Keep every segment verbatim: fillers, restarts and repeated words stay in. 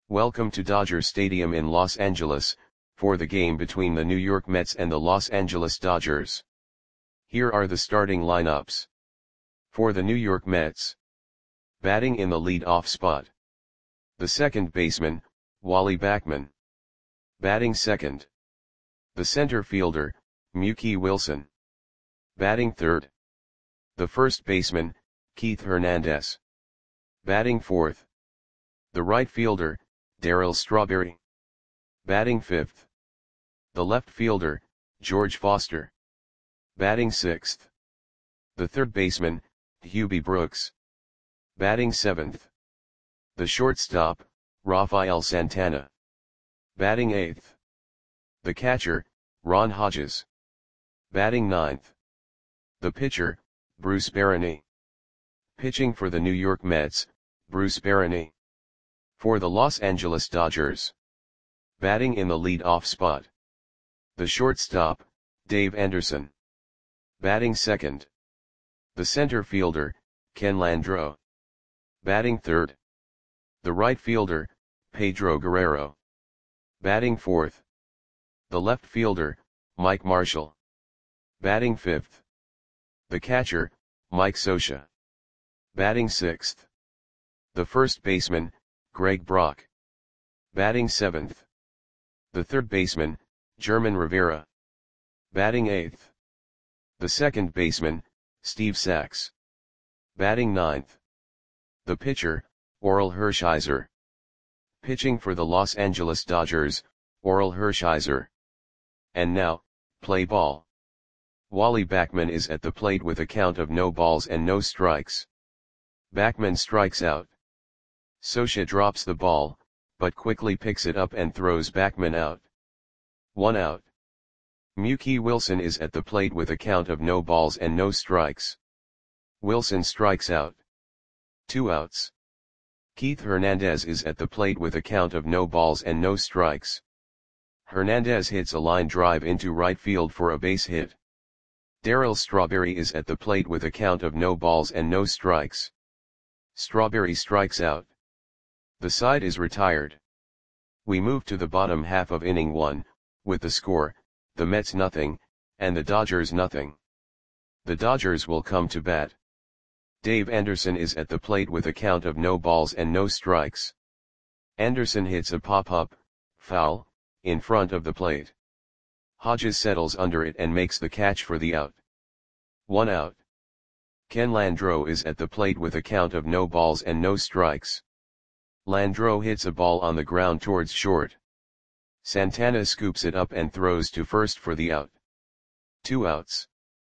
Welcome to Dodger Stadium in Los Angeles, for the game between the New York Mets and the Los Angeles Dodgers. Here are the starting lineups. For the New York Mets. Batting in the lead-off spot. The second baseman, Wally Backman. Batting second. The center fielder, Mookie Wilson. Batting third. The first baseman, Keith Hernandez. Batting fourth. The right fielder, Darryl Strawberry. Batting fifth. The left fielder, George Foster. Batting sixth. The third baseman, Hubie Brooks. Batting seventh. The shortstop, Rafael Santana. Batting eighth. The catcher, Ron Hodges. Batting ninth. The pitcher, Bruce Barany. Pitching for the New York Mets, Bruce Barany. For the Los Angeles Dodgers. Batting in the lead-off spot. The shortstop, Dave Anderson. Batting second. The center fielder, Ken Landreaux. Batting third. The right fielder, Pedro Guerrero. Batting fourth. The left fielder, Mike Marshall. Batting fifth. The catcher, Mike Scioscia. Batting sixth. The first baseman, Greg Brock. Batting seventh. The third baseman, German Rivera. Batting eighth. The second baseman, Steve Sax. Batting ninth. The pitcher, Orel Hershiser. Pitching for the Los Angeles Dodgers, Orel Hershiser. And now, play ball. Wally Backman is at the plate with a count of no balls and no strikes. Backman strikes out. Scioscia drops the ball, but quickly picks it up and throws Backman out. One out. Mookie Wilson is at the plate with a count of no balls and no strikes. Wilson strikes out. Two outs. Keith Hernandez is at the plate with a count of no balls and no strikes. Hernandez hits a line drive into right field for a base hit. Darryl Strawberry is at the plate with a count of no balls and no strikes. Strawberry strikes out. The side is retired. We move to the bottom half of inning one, with the score, the Mets nothing, and the Dodgers nothing. The Dodgers will come to bat. Dave Anderson is at the plate with a count of no balls and no strikes. Anderson hits a pop-up, foul, in front of the plate. Hodges settles under it and makes the catch for the out. One out. Ken Landreaux is at the plate with a count of no balls and no strikes. Landreaux hits a ball on the ground towards short. Santana scoops it up and throws to first for the out. Two outs.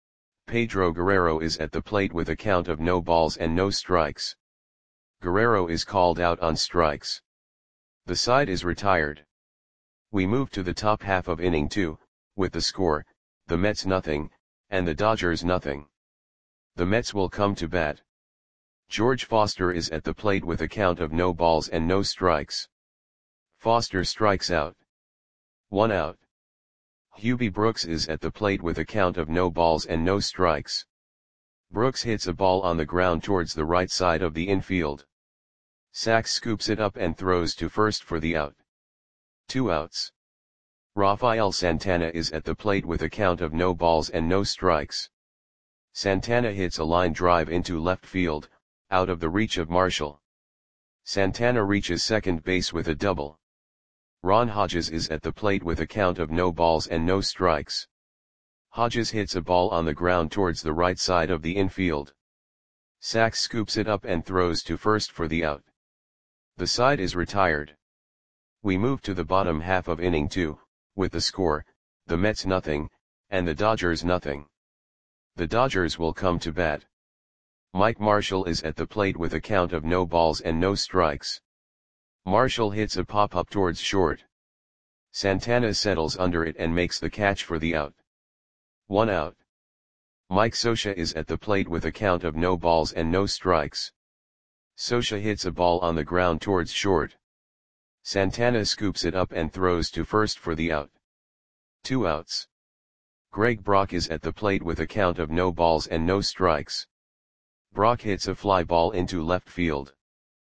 Pedro Guerrero is at the plate with a count of no balls and no strikes. Guerrero is called out on strikes. The side is retired. We move to the top half of inning two, with the score, the Mets nothing, and the Dodgers nothing. The Mets will come to bat. George Foster is at the plate with a count of no balls and no strikes. Foster strikes out. One out. Hubie Brooks is at the plate with a count of no balls and no strikes. Brooks hits a ball on the ground towards the right side of the infield. Sax scoops it up and throws to first for the out. Two outs. Rafael Santana is at the plate with a count of no balls and no strikes. Santana hits a line drive into left field, out of the reach of Marshall. Santana reaches second base with a double. Ron Hodges is at the plate with a count of no balls and no strikes. Hodges hits a ball on the ground towards the right side of the infield. Sax scoops it up and throws to first for the out. The side is retired. We move to the bottom half of inning two, with the score, the Mets nothing, and the Dodgers nothing. The Dodgers will come to bat. Mike Marshall is at the plate with a count of no balls and no strikes. Marshall hits a pop-up towards short. Santana settles under it and makes the catch for the out. One out. Mike Scioscia is at the plate with a count of no balls and no strikes. Scioscia hits a ball on the ground towards short. Santana scoops it up and throws to first for the out. Two outs. Greg Brock is at the plate with a count of no balls and no strikes. Brock hits a fly ball into left field.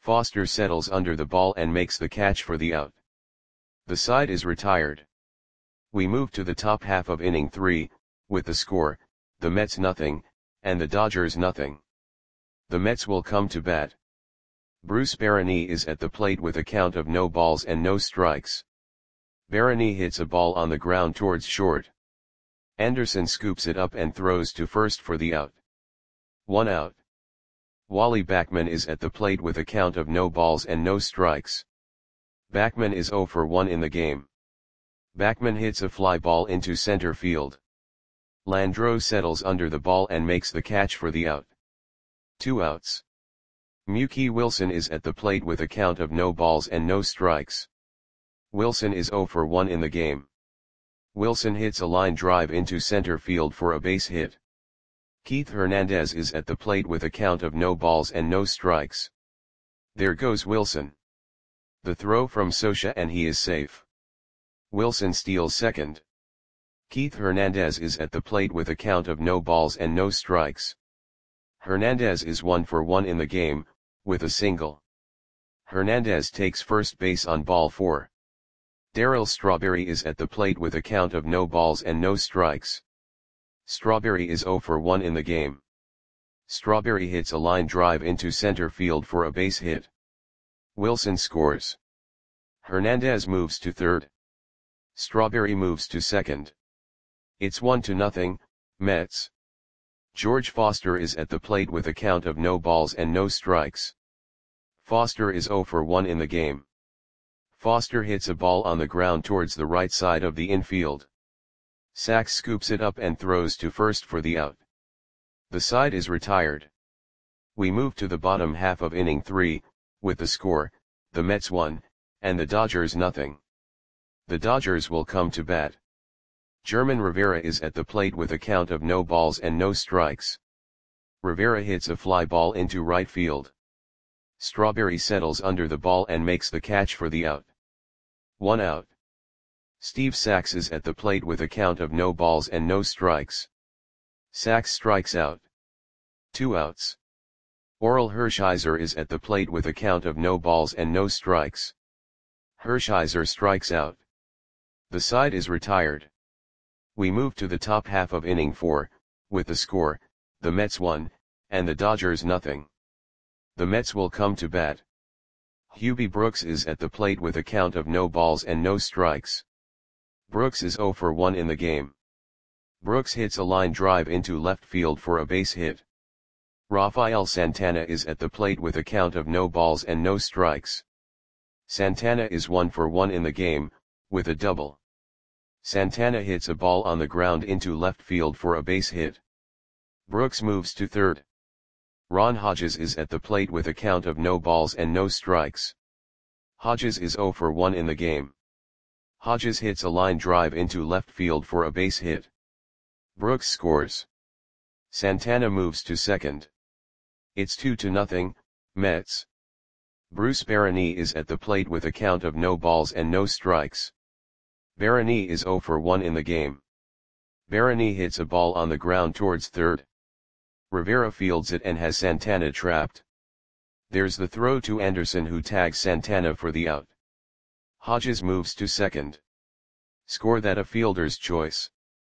Foster settles under the ball and makes the catch for the out. The side is retired. We move to the top half of inning three, with the score, the Mets nothing, and the Dodgers nothing. The Mets will come to bat. Bruce Barany is at the plate with a count of no balls and no strikes. Barany hits a ball on the ground towards short. Anderson scoops it up and throws to first for the out. One out. Wally Backman is at the plate with a count of no balls and no strikes. Backman is oh for one in the game. Backman hits a fly ball into center field. Landreau settles under the ball and makes the catch for the out. Two outs. Mookie Wilson is at the plate with a count of no balls and no strikes. Wilson is oh for one in the game. Wilson hits a line drive into center field for a base hit. Keith Hernandez is at the plate with a count of no balls and no strikes. There goes Wilson. The throw from Scioscia and he is safe. Wilson steals second. Keith Hernandez is at the plate with a count of no balls and no strikes. Hernandez is one for one in the game, with a single. Hernandez takes first base on ball four. Darryl Strawberry is at the plate with a count of no balls and no strikes. Strawberry is oh for one in the game. Strawberry hits a line drive into center field for a base hit. Wilson scores. Hernandez moves to third. Strawberry moves to second. It's one to nothing, Mets. George Foster is at the plate with a count of no balls and no strikes. Foster is oh for one in the game. Foster hits a ball on the ground towards the right side of the infield. Sachs scoops it up and throws to first for the out. The side is retired. We move to the bottom half of inning three, with the score, the Mets one, and the Dodgers nothing. The Dodgers will come to bat. German Rivera is at the plate with a count of no balls and no strikes. Rivera hits a fly ball into right field. Strawberry settles under the ball and makes the catch for the out. One out. Steve Sachs is at the plate with a count of no balls and no strikes. Sachs strikes out. Two outs. Orel Hershiser is at the plate with a count of no balls and no strikes. Hershiser strikes out. The side is retired. We move to the top half of inning four, with the score, the Mets one, and the Dodgers nothing. The Mets will come to bat. Hubie Brooks is at the plate with a count of no balls and no strikes. Brooks is oh for one in the game. Brooks hits a line drive into left field for a base hit. Rafael Santana is at the plate with a count of no balls and no strikes. Santana is one for one in the game, with a double. Santana hits a ball on the ground into left field for a base hit. Brooks moves to third. Ron Hodges is at the plate with a count of no balls and no strikes. Hodges is oh for one in the game. Hodges hits a line drive into left field for a base hit. Brooks scores. Santana moves to second. It's two to nothing, Mets. Bruce Barany is at the plate with a count of no balls and no strikes. Barany is oh for one in the game. Barany hits a ball on the ground towards third. Rivera fields it and has Santana trapped. There's the throw to Anderson, who tags Santana for the out. Hodges moves to second. Score that a fielder's choice.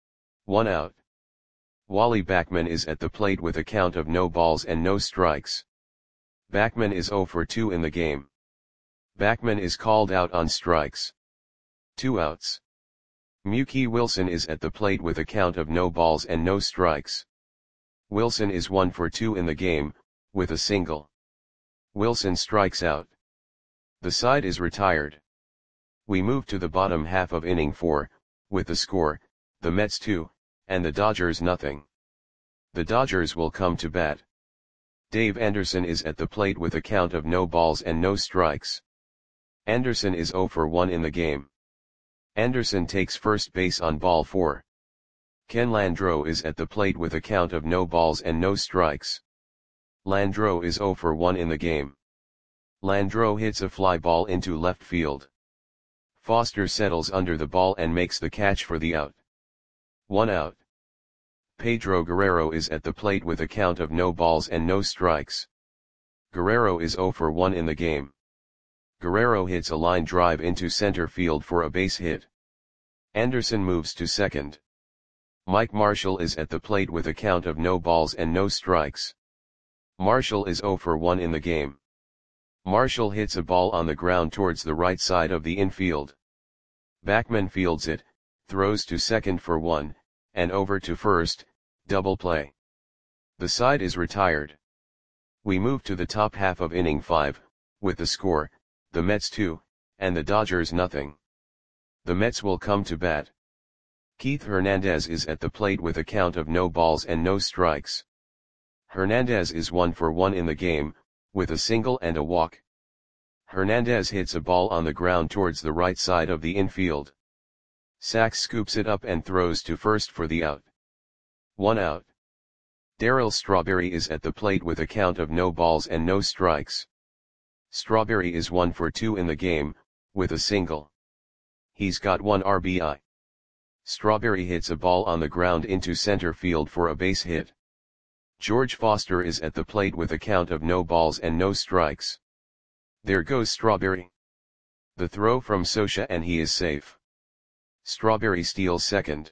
One out. Wally Backman is at the plate with a count of no balls and no strikes. Backman is oh for two in the game. Backman is called out on strikes. Two outs. Mookie Wilson is at the plate with a count of no balls and no strikes. Wilson is one for two in the game, with a single. Wilson strikes out. The side is retired. We move to the bottom half of inning four, with the score, the Mets two, and the Dodgers nothing. The Dodgers will come to bat. Dave Anderson is at the plate with a count of no balls and no strikes. Anderson is oh for one in the game. Anderson takes first base on ball four. Ken Landreau is at the plate with a count of no balls and no strikes. Landreau is oh for one in the game. Landreau hits a fly ball into left field. Foster settles under the ball and makes the catch for the out. One out. Pedro Guerrero is at the plate with a count of no balls and no strikes. Guerrero is zero for one in the game. Guerrero hits a line drive into center field for a base hit. Anderson moves to second. Mike Marshall is at the plate with a count of no balls and no strikes. Marshall is zero for one in the game. Marshall hits a ball on the ground towards the right side of the infield. Backman fields it, throws to second for one, and over to first, double play. The side is retired. We move to the top half of inning five, with the score, the Mets two, and the Dodgers nothing. The Mets will come to bat. Keith Hernandez is at the plate with a count of no balls and no strikes. Hernandez is one for one in the game, with a single and a walk. Hernandez hits a ball on the ground towards the right side of the infield. Sachs scoops it up and throws to first for the out. One out. Darryl Strawberry is at the plate with a count of no balls and no strikes. Strawberry is one for two in the game, with a single. He's got one R B I. Strawberry hits a ball on the ground into center field for a base hit. George Foster is at the plate with a count of no balls and no strikes. There goes Strawberry. The throw from Scioscia and he is safe. Strawberry steals second.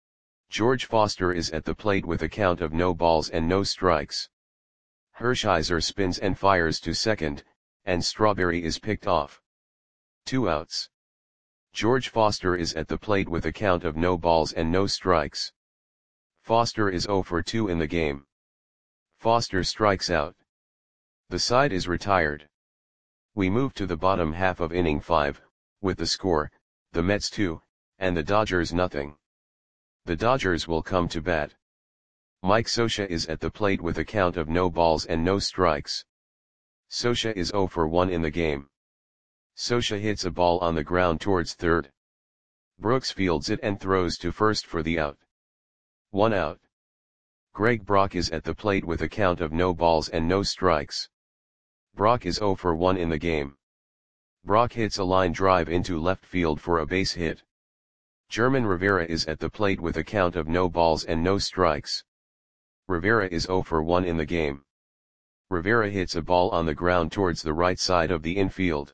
George Foster is at the plate with a count of no balls and no strikes. Hershiser spins and fires to second, and Strawberry is picked off. Two outs. George Foster is at the plate with a count of no balls and no strikes. Foster is zero for two in the game. Foster strikes out. The side is retired. We move to the bottom half of inning five, with the score, the Mets two, and the Dodgers nothing. The Dodgers will come to bat. Mike Scioscia is at the plate with a count of no balls and no strikes. Scioscia is zero for one in the game. Scioscia hits a ball on the ground towards third. Brooks fields it and throws to first for the out. One out. Greg Brock is at the plate with a count of no balls and no strikes. Brock is zero for one in the game. Brock hits a line drive into left field for a base hit. German Rivera is at the plate with a count of no balls and no strikes. Rivera is zero for one in the game. Rivera hits a ball on the ground towards the right side of the infield.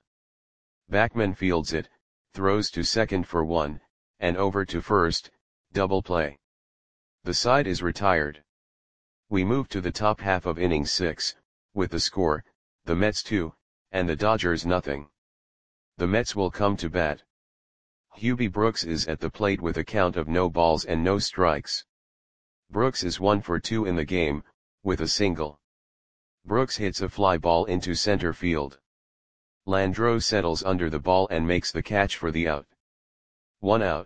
Backman fields it, throws to second for one, and over to first, double play. The side is retired. We move to the top half of inning six, with the score, the Mets two, and the Dodgers nothing. The Mets will come to bat. Hubie Brooks is at the plate with a count of no balls and no strikes. Brooks is one for two in the game, with a single. Brooks hits a fly ball into center field. Landreau settles under the ball and makes the catch for the out. One out.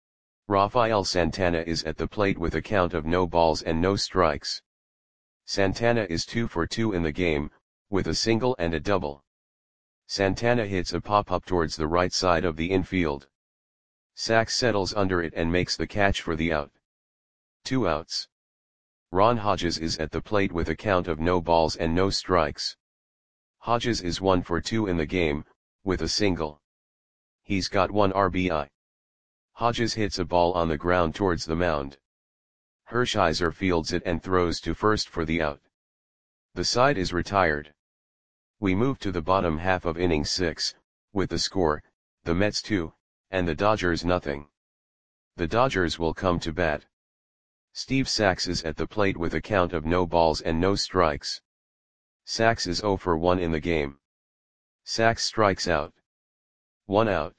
Rafael Santana is at the plate with a count of no balls and no strikes. Santana is two for two in the game, with a single and a double. Santana hits a pop-up towards the right side of the infield. Sachs settles under it and makes the catch for the out. Two outs. Ron Hodges is at the plate with a count of no balls and no strikes. Hodges is one for two in the game, with a single. He's got one R B I. Hodges hits a ball on the ground towards the mound. Hershiser fields it and throws to first for the out. The side is retired. We move to the bottom half of inning six, with the score, the Mets two, and the Dodgers nothing. The Dodgers will come to bat. Steve Sachs is at the plate with a count of no balls and no strikes. Sachs is zero for one in the game. Sachs strikes out. One out.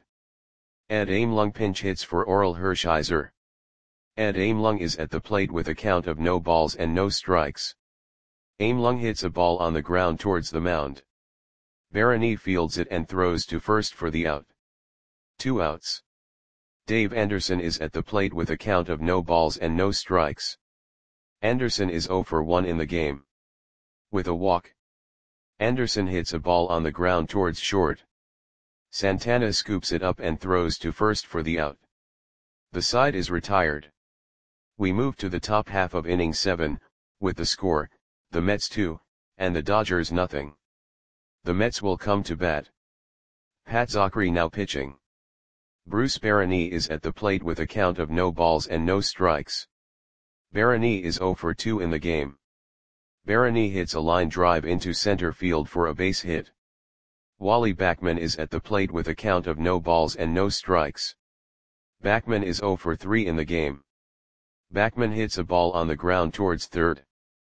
Ed Amelung pinch hits for Orel Hershiser. Ed Amelung is at the plate with a count of no balls and no strikes. Amelung hits a ball on the ground towards the mound. Barani fields it and throws to first for the out. Two outs. Dave Anderson is at the plate with a count of no balls and no strikes. Anderson is zero for one in the game. With a walk. Anderson hits a ball on the ground towards short. Santana scoops it up and throws to first for the out. The side is retired. We move to the top half of inning seven, with the score, the Mets two, and the Dodgers nothing. The Mets will come to bat. Pat Zachry now pitching. Bruce Barani is at the plate with a count of no balls and no strikes. Barani is zero for two in the game. Barany hits a line drive into center field for a base hit. Wally Backman is at the plate with a count of no balls and no strikes. Backman is zero for three in the game. Backman hits a ball on the ground towards third.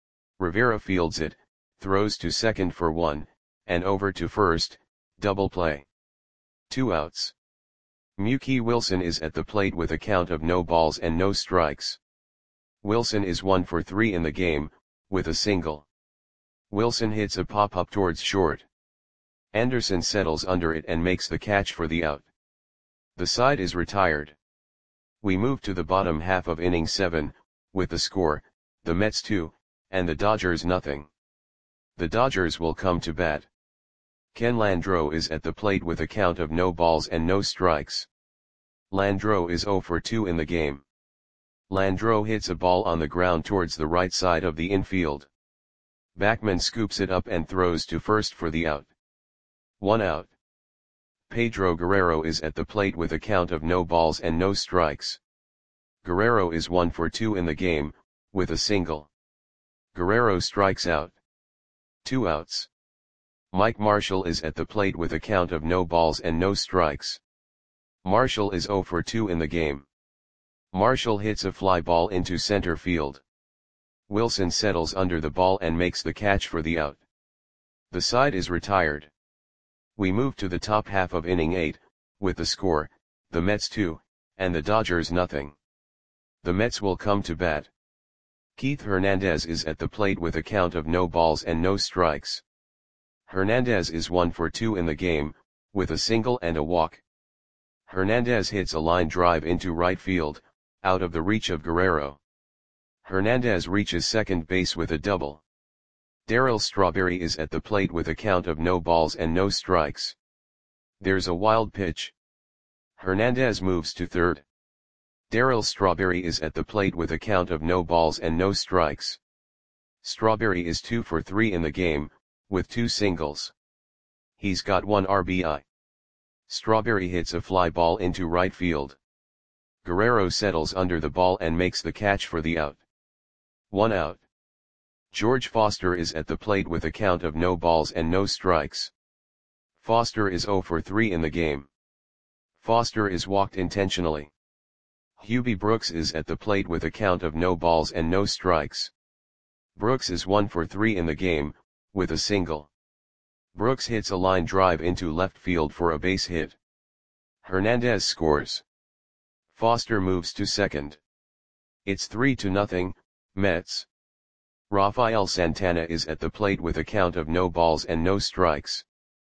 Rivera fields it, throws to second for one, and over to first, double play. Two outs. Mookie Wilson is at the plate with a count of no balls and no strikes. Wilson is one for three in the game, with a single. Wilson hits a pop-up towards short. Anderson settles under it and makes the catch for the out. The side is retired. We move to the bottom half of inning seven, with the score, the Mets two, and the Dodgers nothing. The Dodgers will come to bat. Ken Landreau is at the plate with a count of no balls and no strikes. Landreau is zero for two in the game. Landreau hits a ball on the ground towards the right side of the infield. Backman scoops it up and throws to first for the out. One out. Pedro Guerrero is at the plate with a count of no balls and no strikes. Guerrero is one for two in the game, with a single. Guerrero strikes out. Two outs. Mike Marshall is at the plate with a count of no balls and no strikes. Marshall is zero for two in the game. Marshall hits a fly ball into center field. Wilson settles under the ball and makes the catch for the out. The side is retired. We move to the top half of inning eight, with the score, the Mets two, and the Dodgers nothing. The Mets will come to bat. Keith Hernandez is at the plate with a count of no balls and no strikes. Hernandez is one for two in the game, with a single and a walk. Hernandez hits a line drive into right field, out of the reach of Guerrero. Hernandez reaches second base with a double. Darryl Strawberry is at the plate with a count of no balls and no strikes. There's a wild pitch. Hernandez moves to third. Darryl Strawberry is at the plate with a count of no balls and no strikes. Strawberry is two for three in the game, with two singles. He's got one R B I. Strawberry hits a fly ball into right field. Guerrero settles under the ball and makes the catch for the out. One out. George Foster is at the plate with a count of no balls and no strikes. Foster is zero for three in the game. Foster is walked intentionally. Hubie Brooks is at the plate with a count of no balls and no strikes. Brooks is one for three in the game, with a single. Brooks hits a line drive into left field for a base hit. Hernandez scores. Foster moves to second. It's three to nothing, Mets. Rafael Santana is at the plate with a count of no balls and no strikes.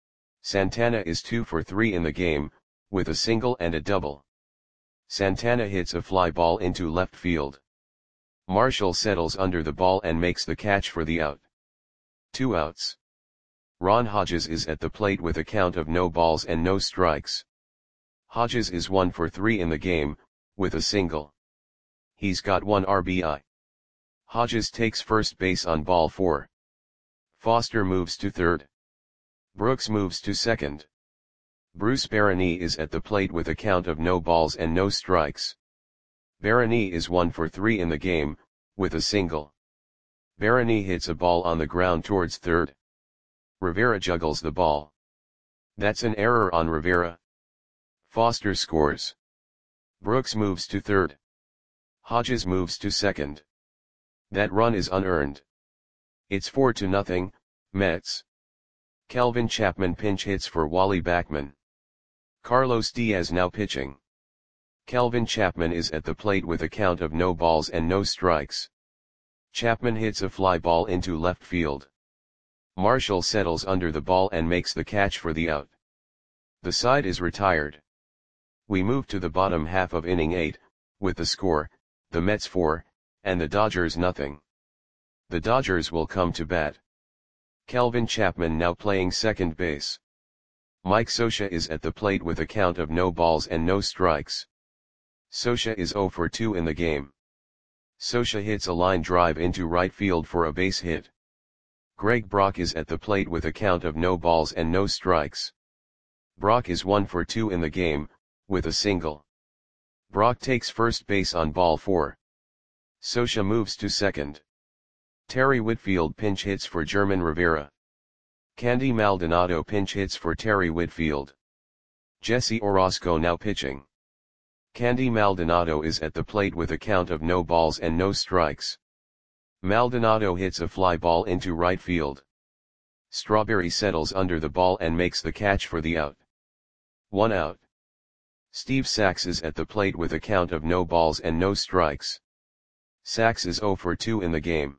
Santana is two for three in the game, with a single and a double. Santana hits a fly ball into left field. Marshall settles under the ball and makes the catch for the out. Two outs. Ron Hodges is at the plate with a count of no balls and no strikes. Hodges is one for three in the game, with a single. He's got one R B I. Hodges takes first base on ball four. Foster moves to third. Brooks moves to second. Bruce Barany is at the plate with a count of no balls and no strikes. Barany is one for three in the game, with a single. Barany hits a ball on the ground towards third. Rivera juggles the ball. That's an error on Rivera. Foster scores. Brooks moves to third. Hodges moves to second. That run is unearned. It's four to nothing, Mets. Kelvin Chapman pinch hits for Wally Backman. Carlos Diaz now pitching. Kelvin Chapman is at the plate with a count of no balls and no strikes. Chapman hits a fly ball into left field. Marshall settles under the ball and makes the catch for the out. The side is retired. We move to the bottom half of inning eight, with the score, the Mets four, and the Dodgers nothing. The Dodgers will come to bat. Kelvin Chapman now playing second base. Mike Scioscia is at the plate with a count of no balls and no strikes. Scioscia is zero for two in the game. Scioscia hits a line drive into right field for a base hit. Greg Brock is at the plate with a count of no balls and no strikes. Brock is one for two in the game, with a single. Brock takes first base on ball four. Scioscia moves to second. Terry Whitfield pinch hits for German Rivera. Candy Maldonado pinch hits for Terry Whitfield. Jesse Orozco now pitching. Candy Maldonado is at the plate with a count of no balls and no strikes. Maldonado hits a fly ball into right field. Strawberry settles under the ball and makes the catch for the out. One out. Steve Sax is at the plate with a count of no balls and no strikes. Sax is oh for two in the game.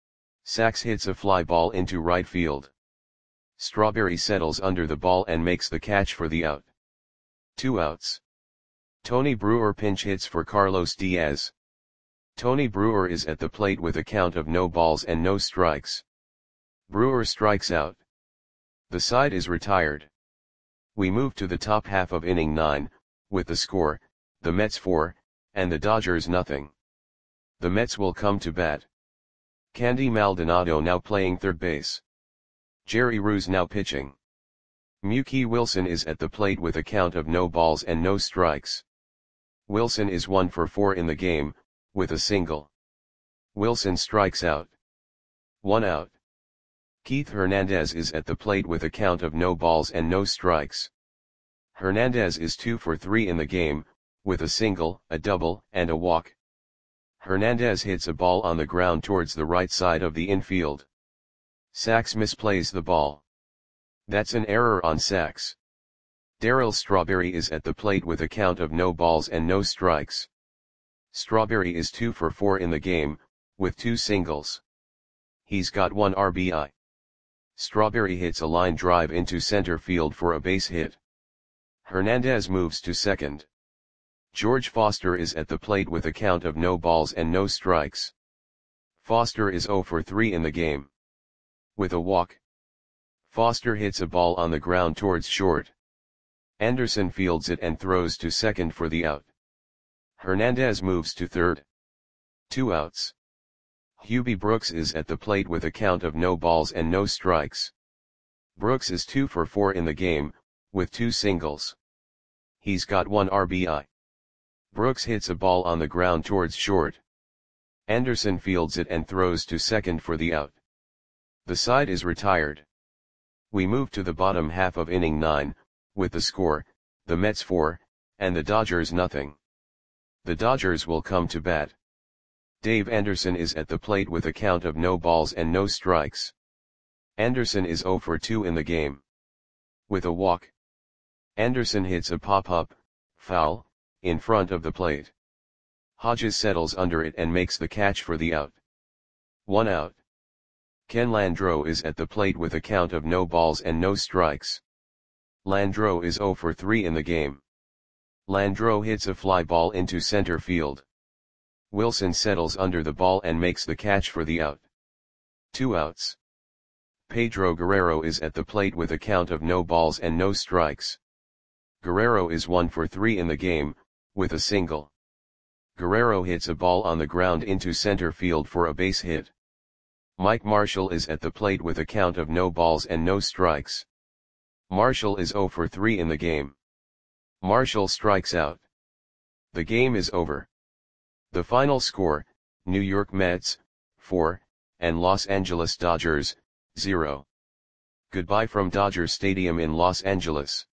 Sax hits a fly ball into right field. Strawberry settles under the ball and makes the catch for the out. Two outs. Tony Brewer pinch hits for Carlos Diaz. Tony Brewer is at the plate with a count of no balls and no strikes. Brewer strikes out. The side is retired. We move to the top half of inning nine, with the score, the Mets four, and the Dodgers nothing. The Mets will come to bat. Candy Maldonado now playing third base. Jerry Ruse now pitching. Mookie Wilson is at the plate with a count of no balls and no strikes. Wilson is one for four in the game, with a single. Wilson strikes out. One out. Keith Hernandez is at the plate with a count of no balls and no strikes. Hernandez is two for three in the game, with a single, a double, and a walk. Hernandez hits a ball on the ground towards the right side of the infield. Sax misplays the ball. That's an error on Sax. Darryl Strawberry is at the plate with a count of no balls and no strikes. Strawberry is two for four in the game, with two singles. He's got one R B I. Strawberry hits a line drive into center field for a base hit. Hernandez moves to second. George Foster is at the plate with a count of no balls and no strikes. Foster is oh for three in the game. With a walk. Foster hits a ball on the ground towards short. Anderson fields it and throws to second for the out. Hernandez moves to third. Two outs. Hubie Brooks is at the plate with a count of no balls and no strikes. Brooks is two for four in the game, with two singles. He's got one R B I. Brooks hits a ball on the ground towards short. Anderson fields it and throws to second for the out. The side is retired. We move to the bottom half of inning nine, with the score, the Mets four, and the Dodgers nothing. The Dodgers will come to bat. Dave Anderson is at the plate with a count of no balls and no strikes. Anderson is oh for two in the game. With a walk. Anderson hits a pop-up, foul, in front of the plate. Hodges settles under it and makes the catch for the out. One out. Ken Landreau is at the plate with a count of no balls and no strikes. Landreau is oh for three in the game. Landreau hits a fly ball into center field. Wilson settles under the ball and makes the catch for the out. Two outs. Pedro Guerrero is at the plate with a count of no balls and no strikes. Guerrero is one for three in the game, with a single. Guerrero hits a ball on the ground into center field for a base hit. Mike Marshall is at the plate with a count of no balls and no strikes. Marshall is oh for three in the game. Marshall strikes out. The game is over. The final score, New York Mets, four, and Los Angeles Dodgers, zero. Goodbye from Dodger Stadium in Los Angeles.